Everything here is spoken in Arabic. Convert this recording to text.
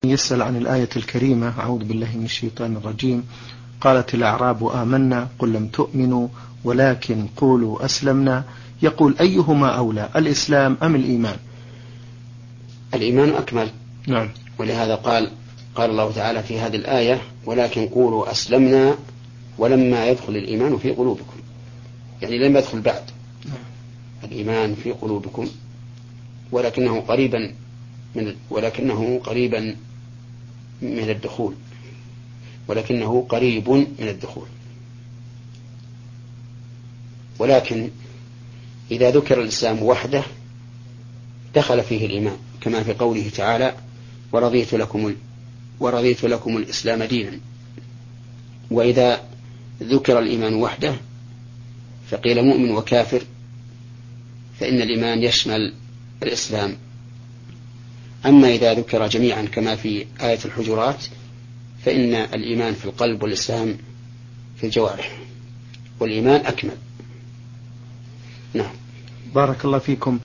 يسأل عن الآية الكريمة: أعوذ بالله من الشيطان الرجيم. قالت الأعراب آمنا قل لم تؤمنوا ولكن قولوا أسلمنا. يقول: أيهما أولى، الإسلام أم الإيمان؟ الإيمان أكمل. نعم. ولهذا قال الله تعالى في هذه الآية: ولكن قولوا أسلمنا ولما يدخل الإيمان في قلوبكم، يعني لم يدخل بعد الإيمان في قلوبكم، ولكنه قريبا من الدخول، ولكنه قريب من الدخول. ولكن إذا ذكر الإسلام وحده دخل فيه الإيمان، كما في قوله تعالى: ورضيت لكم الإسلام دينا. وإذا ذكر الإيمان وحده فقيل مؤمن وكافر، فإن الإيمان يشمل الإسلام. أما إذا ذكر جميعا كما في آية الحجرات فإن الإيمان في القلب والإسلام في الجوارح، والإيمان أكمل. نعم. بارك الله فيكم.